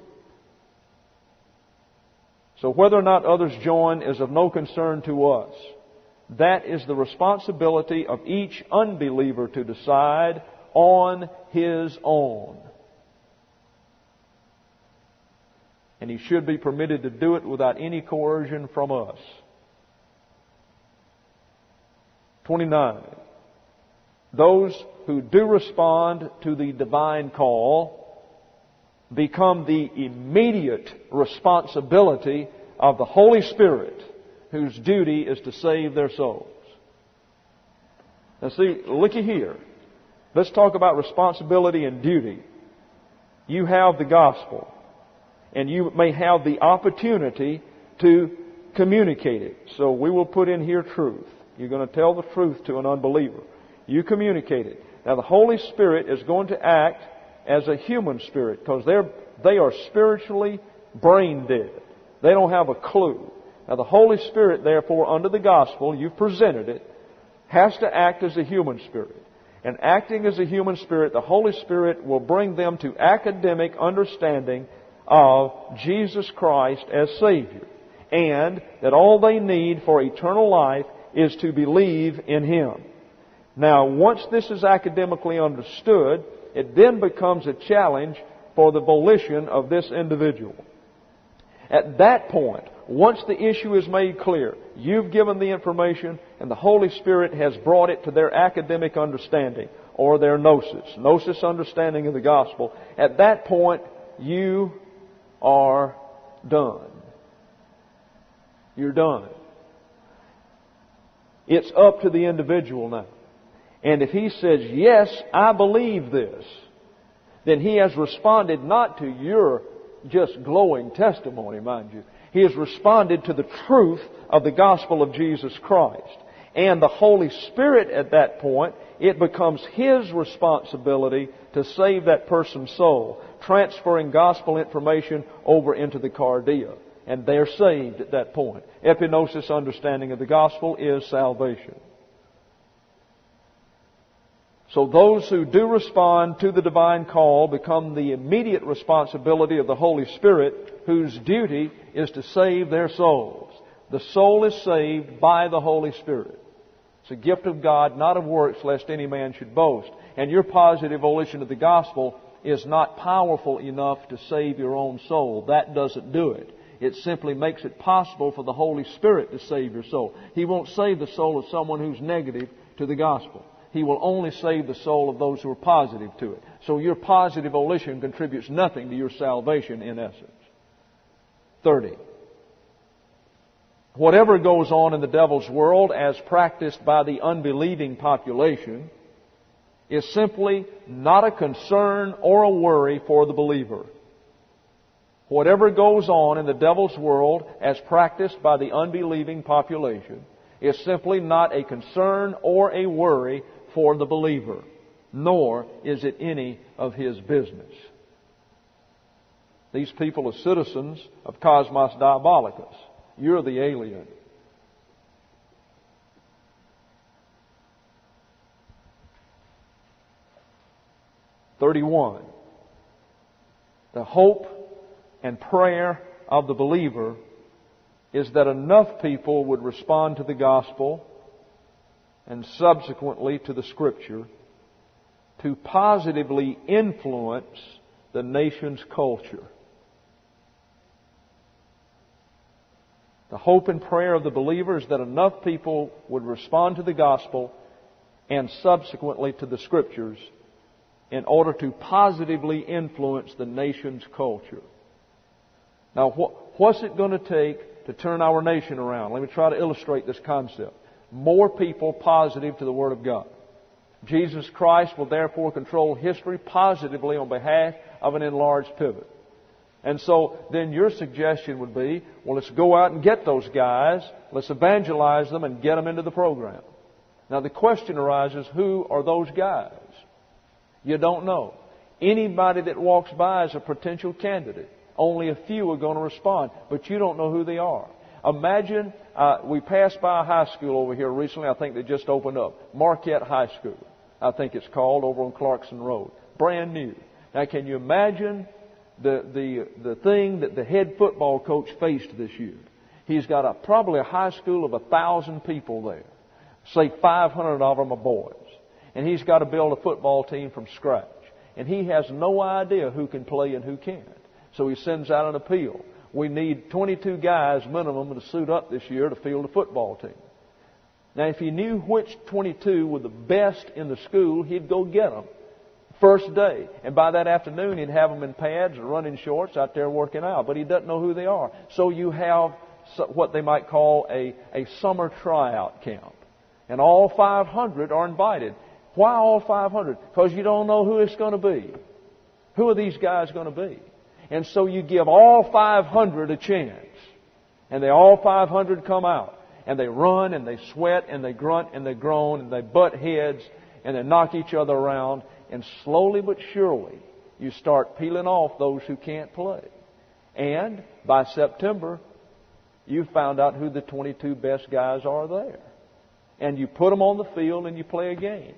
So whether or not others join is of no concern to us. That is the responsibility of each unbeliever to decide on his own. And he should be permitted to do it without any coercion from us. twenty-nine. Those who do respond to the divine call become the immediate responsibility of the Holy Spirit, whose duty is to save their souls. Now see, looky here. Let's talk about responsibility and duty. You have the gospel, and you may have the opportunity to communicate it. So we will put in here truth. You're going to tell the truth to an unbeliever. You communicate it. Now the Holy Spirit is going to act as a human spirit because they're, they are spiritually brain dead. They don't have a clue. Now the Holy Spirit, therefore, under the gospel, you've presented it, has to act as a human spirit. And acting as a human spirit, the Holy Spirit will bring them to academic understanding of Jesus Christ as Savior. And that all they need for eternal life is to believe in Him. Now, once this is academically understood, it then becomes a challenge for the volition of this individual. At that point, once the issue is made clear, you've given the information and the Holy Spirit has brought it to their academic understanding or their gnosis, gnosis understanding of the gospel. At that point, you are done. You're done. It's up to the individual now. And if he says, yes, I believe this, then he has responded not to your just glowing testimony, mind you. He has responded to the truth of the gospel of Jesus Christ. And the Holy Spirit at that point, it becomes His responsibility to save that person's soul, transferring gospel information over into the cardia. And they're saved at that point. Epignosis understanding of the gospel is salvation. So those who do respond to the divine call become the immediate responsibility of the Holy Spirit, whose duty is to save their souls. The soul is saved by the Holy Spirit. It's a gift of God, not of works, lest any man should boast. And your positive volition of the gospel is not powerful enough to save your own soul. That doesn't do it. It simply makes it possible for the Holy Spirit to save your soul. He won't save the soul of someone who's negative to the gospel. He will only save the soul of those who are positive to it. So your positive volition contributes nothing to your salvation in essence. thirty. Whatever goes on in the devil's world as practiced by the unbelieving population is simply not a concern or a worry for the believer. Whatever goes on in the devil's world as practiced by the unbelieving population is simply not a concern or a worry for the believer, nor is it any of his business. These people are citizens of Cosmos Diabolicus. You're the alien. thirty-one. The hope and prayer of the believer is that enough people would respond to the gospel and subsequently to the Scripture to positively influence the nation's culture. The hope and prayer of the believer is that enough people would respond to the gospel and subsequently to the Scriptures in order to positively influence the nation's culture. Now, what's it going to take to turn our nation around? Let me try to illustrate this concept. More people positive to the Word of God. Jesus Christ will therefore control history positively on behalf of an enlarged pivot. And so then your suggestion would be, well, let's go out and get those guys, let's evangelize them and get them into the program. Now the question arises, who are those guys? You don't know. Anybody that walks by is a potential candidate. Only a few are going to respond, but you don't know who they are. Imagine, uh, we passed by a high school over here recently. I think they just opened up. Marquette High School, I think it's called, over on Clarkson Road. Brand new. Now can you imagine the, the, the thing that the head football coach faced this year? He's got a, probably a high school of a thousand people there. Say five hundred of them are boys. And he's got to build a football team from scratch. And he has no idea who can play and who can't. So he sends out an appeal. We need twenty-two guys minimum to suit up this year to field a football team. Now, if he knew which twenty-two were the best in the school, he'd go get them first day. And by that afternoon, he'd have them in pads or running shorts out there working out. But he doesn't know who they are. So you have what they might call a, a summer tryout camp. And all five hundred are invited. Why all five hundred? Because you don't know who it's going to be. Who are these guys going to be? And so you give all five hundred a chance. And they all five hundred come out. And they run and they sweat and they grunt and they groan and they butt heads and they knock each other around. And slowly but surely you start peeling off those who can't play. And by September, you found out who the twenty-two best guys are there. And you put them on the field and you play a game.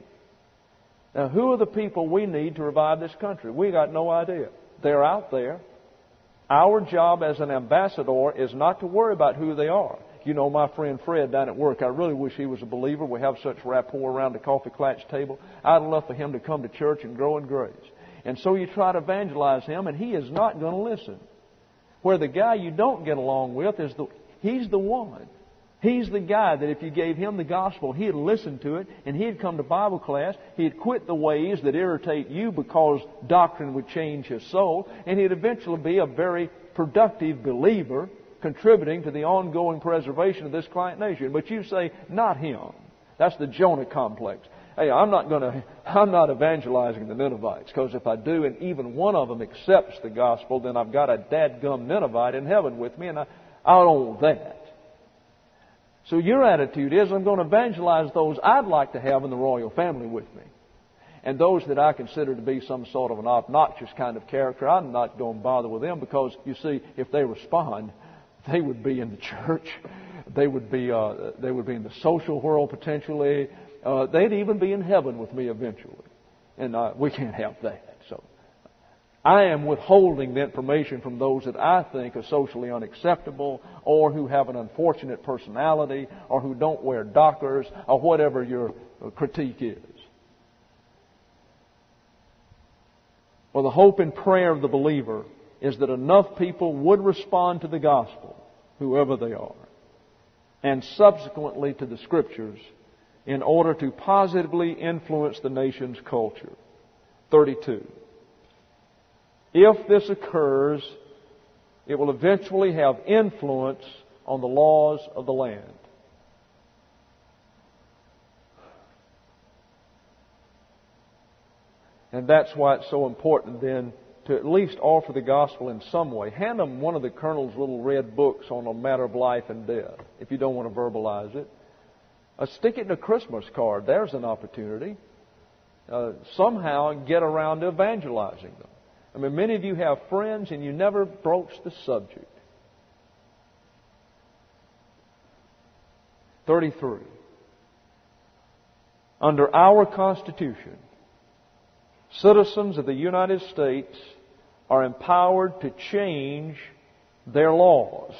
Now, who are the people we need to revive this country? We got no idea. They're out there. Our job as an ambassador is not to worry about who they are. You know, my friend Fred down at work, I really wish he was a believer. We have such rapport around the coffee clutch table. I'd love for him to come to church and grow in grace. And so you try to evangelize him, and he is not going to listen. Where the guy you don't get along with is the, he's the one. He's the guy that if you gave him the gospel, he'd listen to it, and he'd come to Bible class. He'd quit the ways that irritate you because doctrine would change his soul, and he'd eventually be a very productive believer, contributing to the ongoing preservation of this client nation. But you say, not him. That's the Jonah complex. Hey, I'm not going to, I'm not evangelizing the Ninevites, because if I do and even one of them accepts the gospel, then I've got a dadgum Ninevite in heaven with me, and I, I don't want that. So your attitude is, I'm going to evangelize those I'd like to have in the royal family with me. And those that I consider to be some sort of an obnoxious kind of character, I'm not going to bother with them, because, you see, if they respond, they would be in the church. They would be, uh, they would be in the social world potentially. Uh, they'd even be in heaven with me eventually. And uh, we can't have that. So I am withholding the information from those that I think are socially unacceptable, or who have an unfortunate personality, or who don't wear dockers, or whatever your critique is. Well, the hope and prayer of the believer is that enough people would respond to the gospel, whoever they are, and subsequently to the Scriptures, in order to positively influence the nation's culture. thirty-two. If this occurs, it will eventually have influence on the laws of the land. And that's why it's so important then to at least offer the gospel in some way. Hand them one of the Colonel's little red books on a matter of life and death, if you don't want to verbalize it. Uh, stick it in a Christmas card. There's an opportunity. Uh, somehow get around to evangelizing them. I mean, many of you have friends and you never broach the subject. thirty-three. Under our Constitution, citizens of the United States are empowered to change their laws.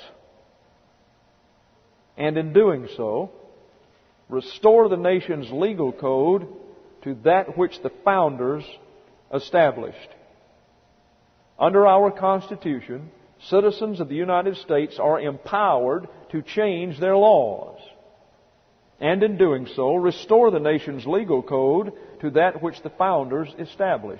And in doing so, restore the nation's legal code to that which the founders established. Under our Constitution, citizens of the United States are empowered to change their laws. And in doing so, restore the nation's legal code to that which the founders established.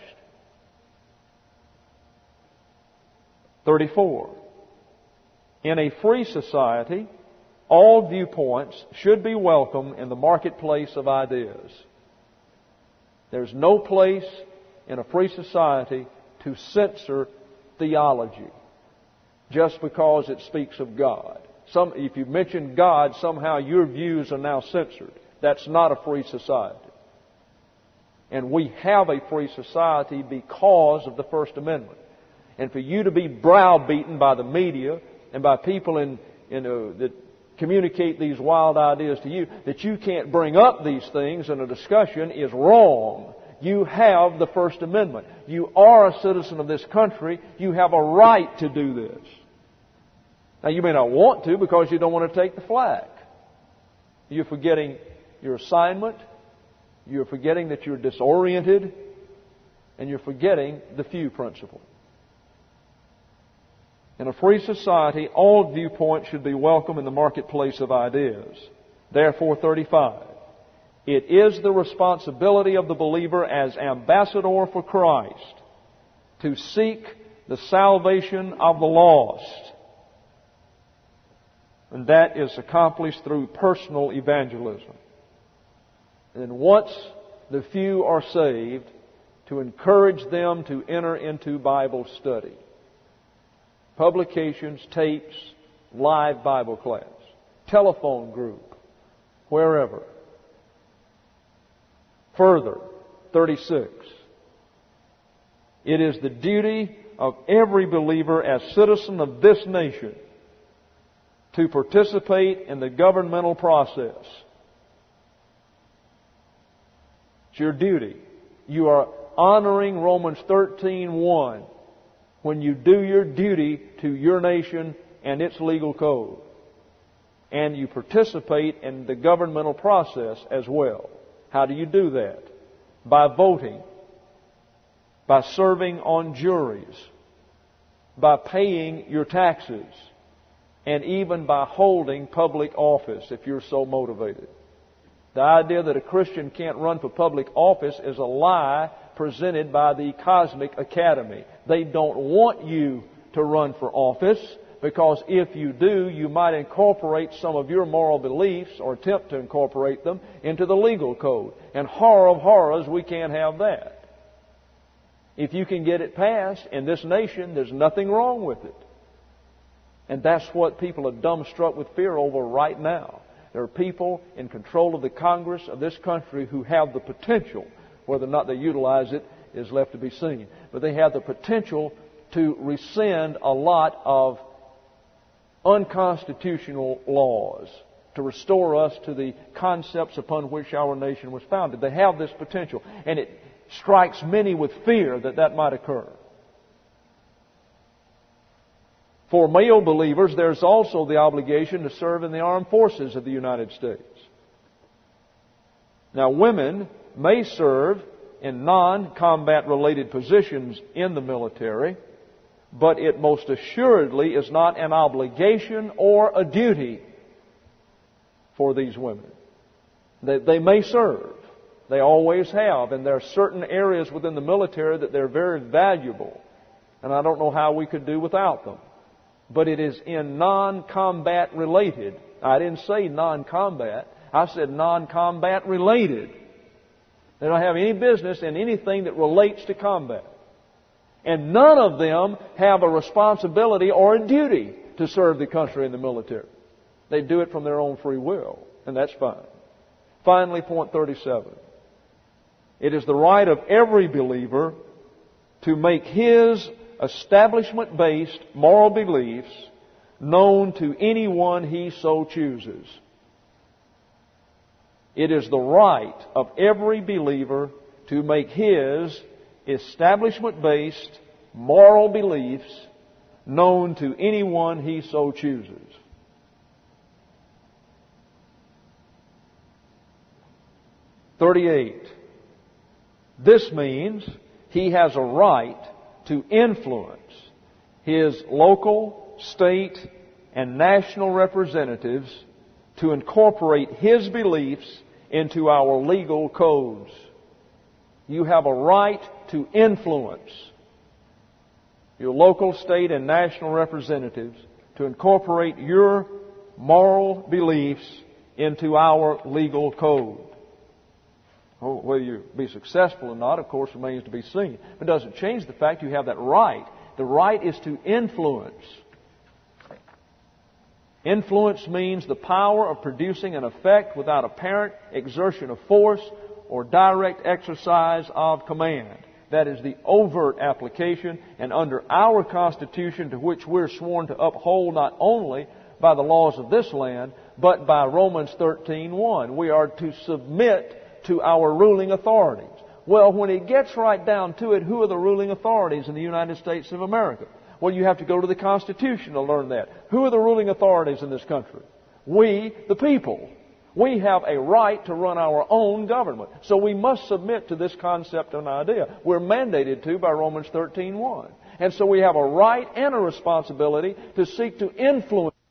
thirty-four. In a free society, all viewpoints should be welcome in the marketplace of ideas. There's no place in a free society to censor theology just because it speaks of God. Some, if you mention God, somehow your views are now censored. That's not a free society. And we have a free society because of the First Amendment. And for you to be browbeaten by the media and by people in, in uh, that communicate these wild ideas to you, that you can't bring up these things in a discussion, is wrong. You have the First Amendment. You are a citizen of this country. You have a right to do this. Now, you may not want to because you don't want to take the flag. You're forgetting your assignment. You're forgetting that you're disoriented. And you're forgetting the few principle. In a free society, all viewpoints should be welcome in the marketplace of ideas. Therefore, thirty-five. It is the responsibility of the believer as ambassador for Christ to seek the salvation of the lost. And that is accomplished through personal evangelism. And once the few are saved, to encourage them to enter into Bible study. Publications, tapes, live Bible class, telephone group, wherever. Further, thirty-six. It is the duty of every believer as citizen of this nation to participate in the governmental process. It's your duty. You are honoring Romans thirteen one when you do your duty to your nation and its legal code. And you participate in the governmental process as well. How do you do that? By voting, by serving on juries, by paying your taxes, and even by holding public office if you're so motivated. The idea that a Christian can't run for public office is a lie presented by the Cosmic Academy. They don't want you to run for office because if you do, you might incorporate some of your moral beliefs or attempt to incorporate them into the legal code. And horror of horrors, we can't have that. If you can get it passed in this nation, there's nothing wrong with it. And that's what people are dumbstruck with fear over right now. There are people in control of the Congress of this country who have the potential, whether or not they utilize it is left to be seen, but they have the potential to rescind a lot of unconstitutional laws, to restore us to the concepts upon which our nation was founded. They have this potential, and it strikes many with fear that that might occur. For male believers, there's also the obligation to serve in the armed forces of the United States. Now, women may serve in non-combat related positions in the military, but it most assuredly is not an obligation or a duty for these women. They, they may serve. They always have. And there are certain areas within the military that they're very valuable. And I don't know how we could do without them. But it is in non-combat related. I didn't say non-combat. I said non-combat related. They don't have any business in anything that relates to combat. And none of them have a responsibility or a duty to serve the country in the military. They do it from their own free will. And that's fine. Finally, point thirty-seven. It is the right of every believer to make his establishment-based moral beliefs known to anyone he so chooses. It is the right of every believer to make his establishment-based moral beliefs known to anyone he so chooses. thirty-eight. This means he has a right to influence his local, state, and national representatives to incorporate his beliefs into our legal codes. You have a right to influence your local, state, and national representatives to incorporate your moral beliefs into our legal code. Whether you be successful or not, of course, remains to be seen. But it doesn't change the fact you have that right. The right is to influence. Influence means the power of producing an effect without apparent exertion of force or direct exercise of command. That is the overt application, and under our Constitution, to which we're sworn to uphold not only by the laws of this land, but by Romans thirteen one. We are to submit to our ruling authorities. Well, when it gets right down to it, who are the ruling authorities in the United States of America? Well, you have to go to the Constitution to learn that. Who are the ruling authorities in this country? We, the people. We have a right to run our own government. So we must submit to this concept and idea. We're mandated to by Romans thirteen one. And so we have a right and a responsibility to seek to influence